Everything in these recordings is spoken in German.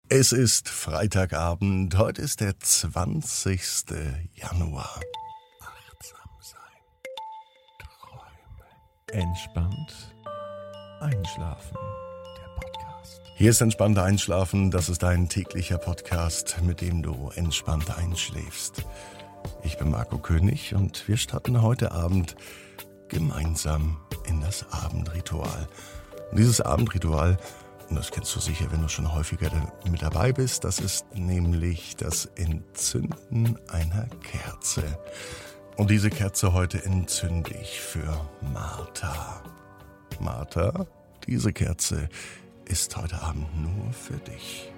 Es ist Freitagabend, heute ist der 20. Januar. Achtsam sein, träumen, Entspannt einschlafen. der Podcast. Hier ist Entspannt Einschlafen, das ist dein täglicher Podcast, mit dem du entspannt einschläfst. Ich bin Marco König und wir starten heute Abend gemeinsam in das Abendritual. Und dieses Abendritual, und das kennst du sicher, wenn du schon häufiger mit dabei bist, das ist nämlich das Entzünden einer Kerze. Und diese Kerze heute entzünde ich für Martha. Martha, diese Kerze ist heute Abend nur für dich.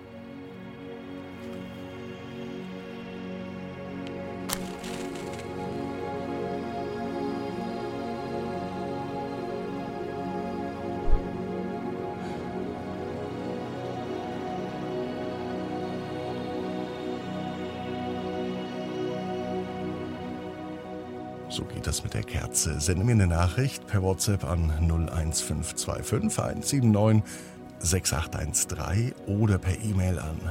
So geht das mit der Kerze. Sende mir eine Nachricht per WhatsApp an 01525 179 6813 oder per E-Mail an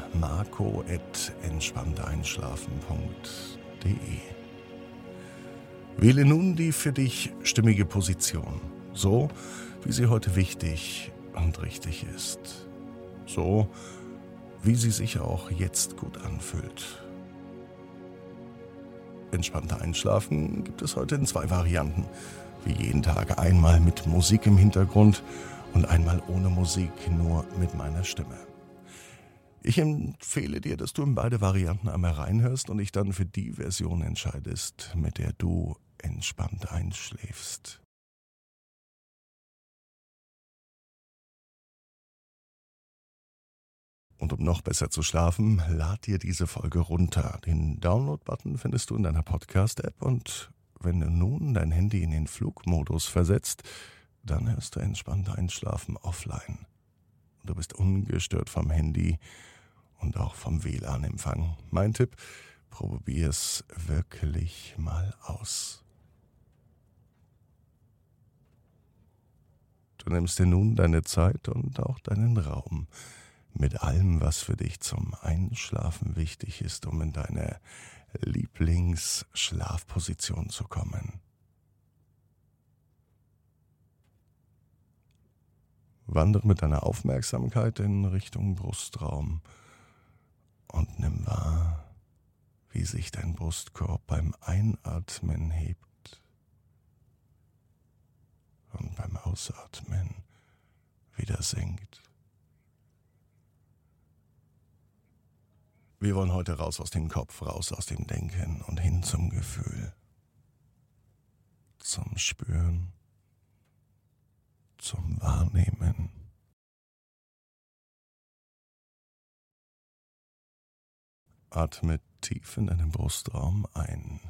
marco@entspannteinschlafen.de. Wähle nun die für dich stimmige Position, so wie sie heute wichtig und richtig ist. So wie sie sich auch jetzt gut anfühlt. Entspannter Einschlafen gibt es heute in 2 Varianten. Wie jeden Tag einmal mit Musik im Hintergrund und einmal ohne Musik, nur mit meiner Stimme. Ich empfehle dir, dass du in beide Varianten einmal reinhörst und dich dann für die Version entscheidest, mit der du entspannt einschläfst. Und um noch besser zu schlafen, lad dir diese Folge runter. Den Download-Button findest du in deiner Podcast-App und wenn du nun dein Handy in den Flugmodus versetzt, dann hörst du entspannt einschlafen offline. Du bist ungestört vom Handy und auch vom WLAN-Empfang. Mein Tipp, probier es wirklich mal aus. Du nimmst dir nun deine Zeit und auch deinen Raum. Mit allem, was für dich zum Einschlafen wichtig ist, um in deine Lieblingsschlafposition zu kommen. Wandere mit deiner Aufmerksamkeit in Richtung Brustraum und nimm wahr, wie sich dein Brustkorb beim Einatmen hebt und beim Ausatmen wieder sinkt. Wir wollen heute raus aus dem Kopf, raus aus dem Denken und hin zum Gefühl, zum Spüren, zum Wahrnehmen. Atme tief in deinen Brustraum ein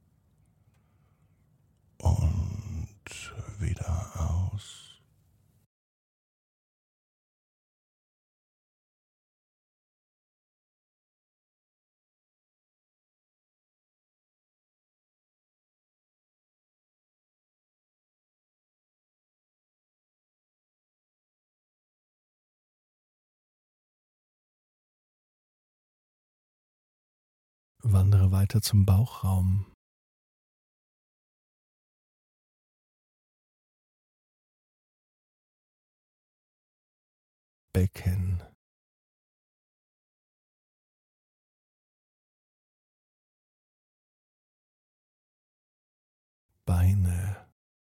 und wieder aus. Wandere weiter zum Bauchraum. Becken. Beine.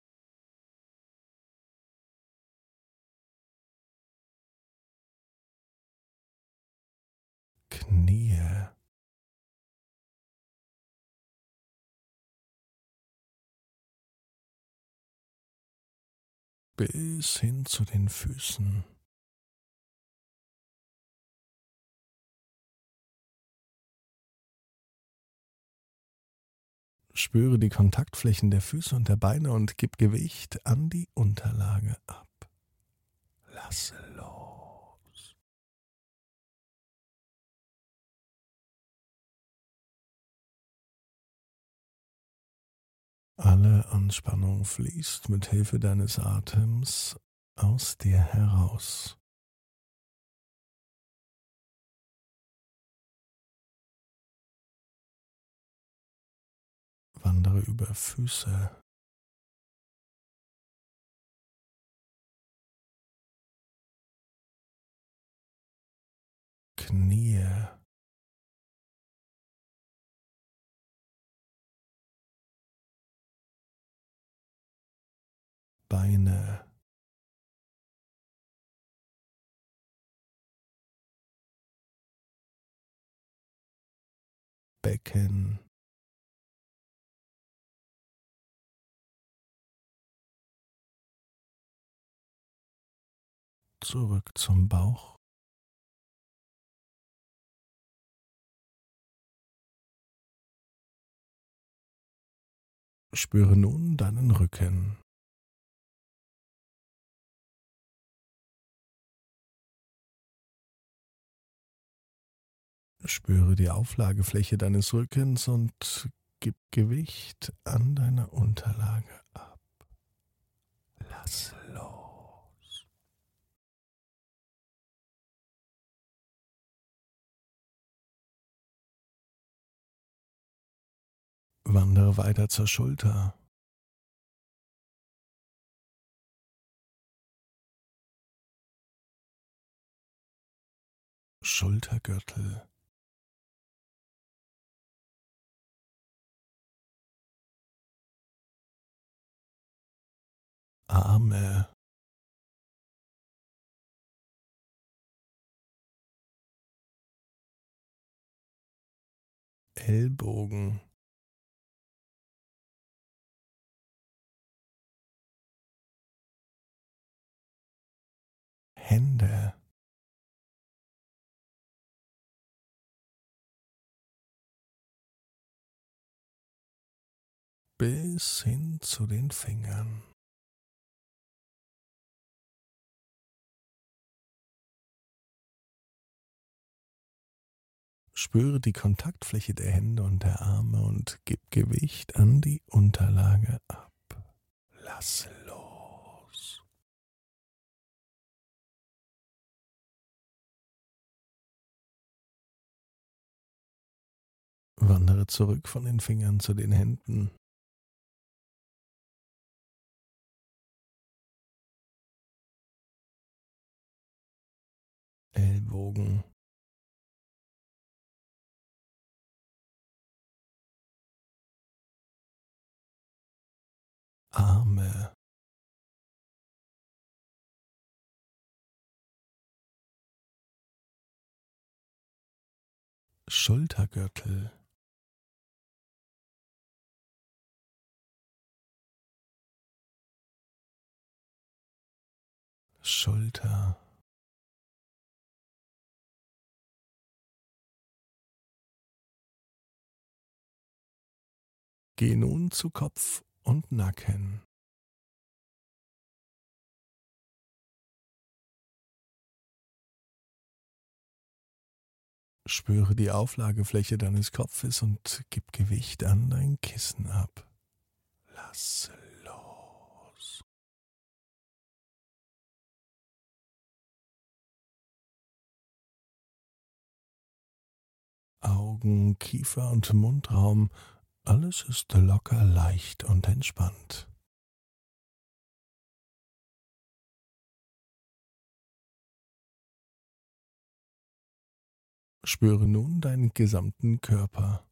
Knie. Bis hin zu den Füßen. Spüre die Kontaktflächen der Füße und der Beine und gib Gewicht an die Unterlage ab. Lasse los. Alle Anspannung fließt mit Hilfe deines Atems aus dir heraus. Wandere über Füße, Knie, Beine, Becken, zurück zum Bauch, spüre nun deinen Rücken. Spüre die Auflagefläche deines Rückens und gib Gewicht an deiner Unterlage ab. Lass los. Wandere weiter zur Schulter. Schultergürtel. Arme. Ellbogen. Hände. Bis hin zu den Fingern. Spüre die Kontaktfläche der Hände und der Arme und gib Gewicht an die Unterlage ab. Lass los. Wandere zurück von den Fingern zu den Händen. Ellbogen. Arme. Schultergürtel. Schulter. Geh nun zu Kopf und Nacken. Spüre die Auflagefläche deines Kopfes und gib Gewicht an dein Kissen ab. Lass los. Augen, Kiefer und Mundraum, alles ist locker, leicht und entspannt. Spüre nun deinen gesamten Körper.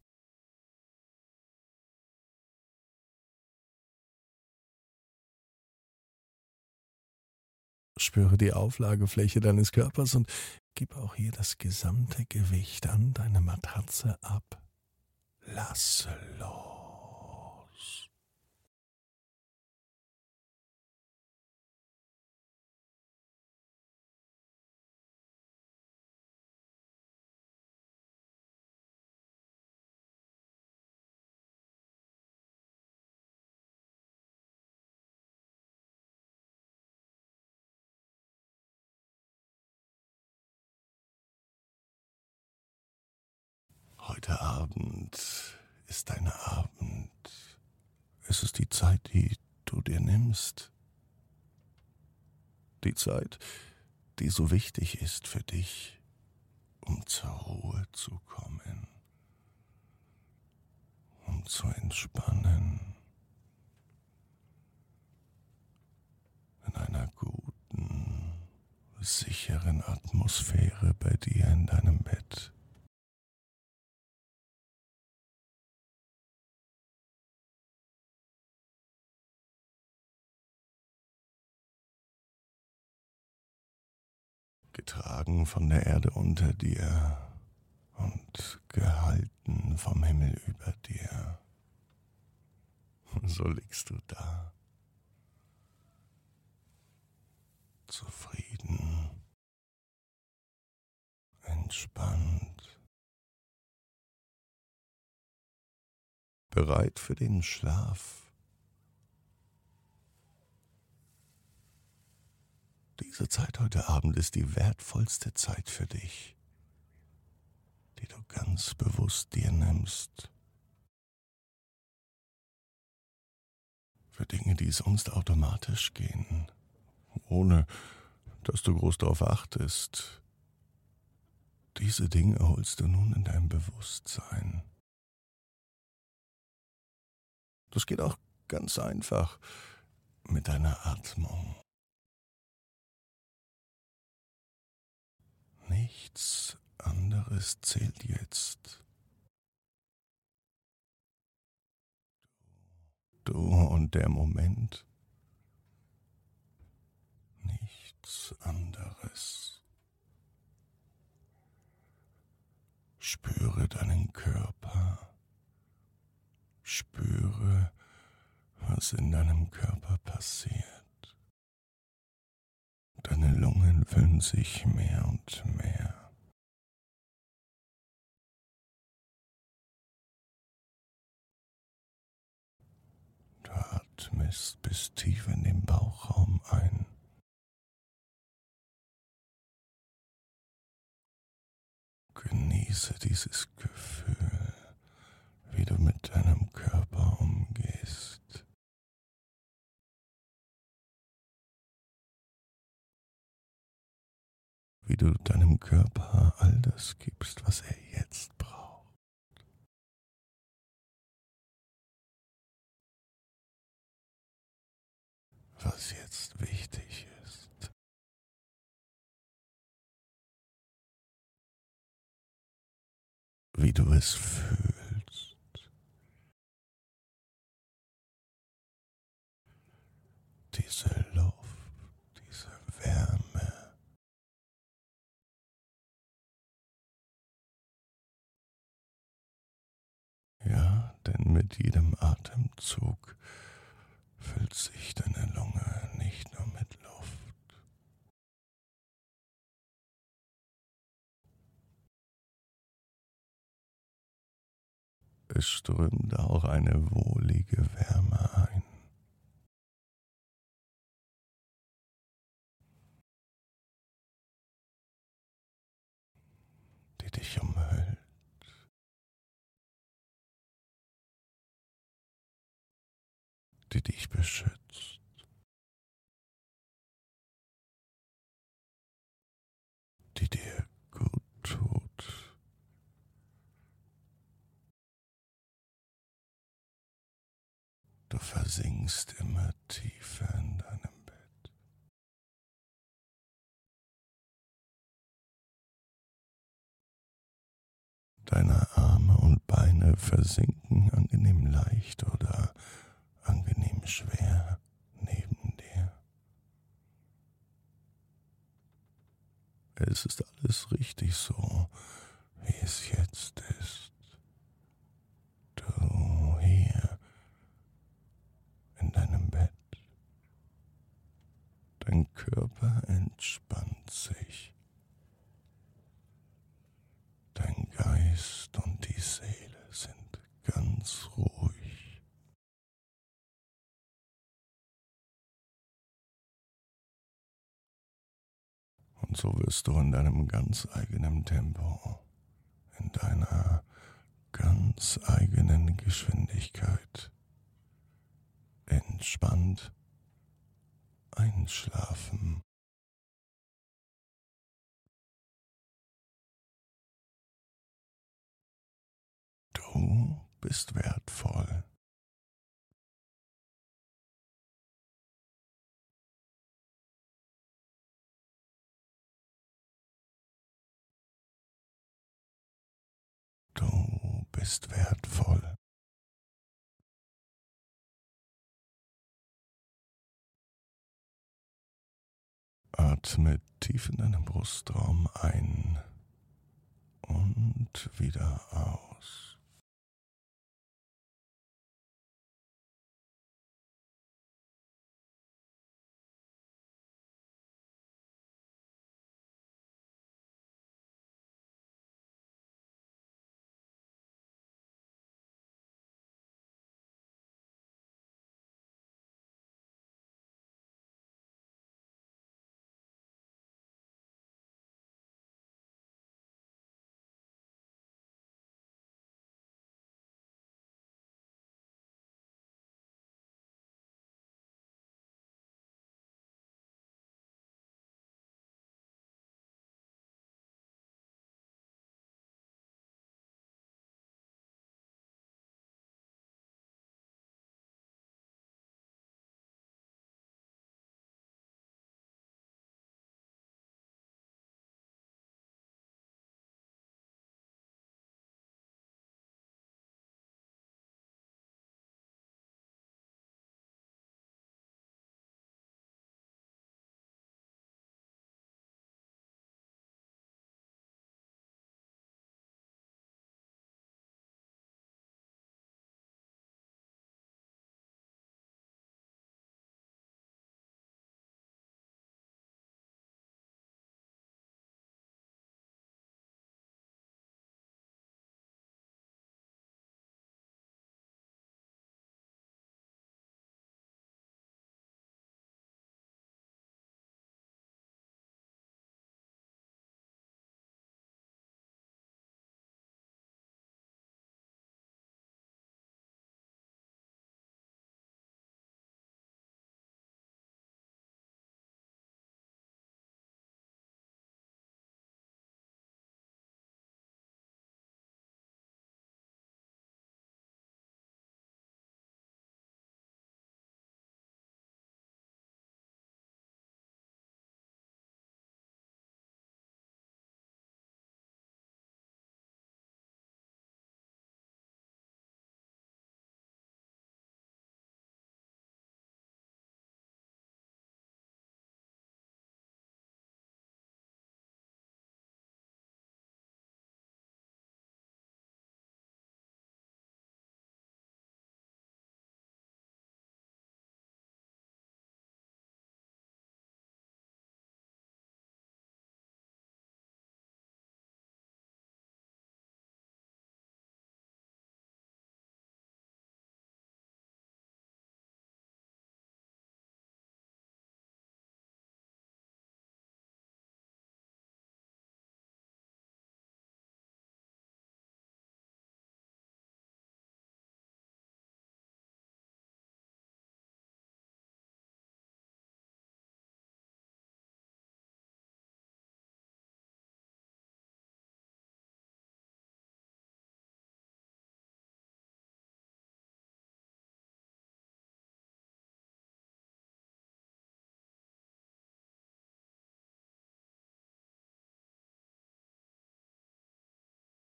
Spüre die Auflagefläche deines Körpers und gib auch hier das gesamte Gewicht an deine Matratze ab. Lass los. Heute Abend ist dein Abend. Es ist die Zeit, die du dir nimmst. Die Zeit, die so wichtig ist für dich, um zur Ruhe zu kommen, um zu entspannen. anderen Atmosphäre bei dir in deinem Bett. Getragen von der Erde unter dir und gehalten vom Himmel über dir. So liegst du da, zufrieden, entspannt, bereit für den Schlaf. Diese Zeit heute Abend ist die wertvollste Zeit für dich, die du ganz bewusst dir nimmst. Für Dinge, die sonst automatisch gehen, ohne dass du groß darauf achtest. Diese Dinge holst du nun in dein Bewusstsein. Das geht auch ganz einfach mit deiner Atmung. Nichts anderes zählt jetzt. Du und der Moment. Nichts anderes. Spüre deinen Körper. Spüre, was in deinem Körper passiert. Deine Lungen füllen sich mehr und mehr. Du atmest bis tief in den Bauchraum ein. Genieße dieses Gefühl, wie du mit deinem Körper umgehst. Wie du deinem Körper all das gibst, was er jetzt braucht. Was jetzt wichtig ist. Wie du es fühlst. Diese Luft, diese Wärme. Ja, denn mit jedem Atemzug füllt sich deine Lunge nicht nur mit Luft. Es strömt auch eine wohlige Wärme ein. Die dich umhüllt. Die dich beschützt. Die dir gut tut. Du versinkst immer tiefer in deinem Bett. Deine Arme und Beine versinken angenehm leicht oder angenehm schwer neben dir. Es ist alles richtig so, wie es jetzt ist. Du hier in deinem Bett. Dein Körper entspannt sich. Dein Geist und die Seele sind ganz ruhig. Und so wirst du in deinem ganz eigenen Tempo, in deiner ganz eigenen Geschwindigkeit entspannt einschlafen. Du bist wertvoll. bist wertvoll. Atme tief in deinen Brustraum ein und wieder aus.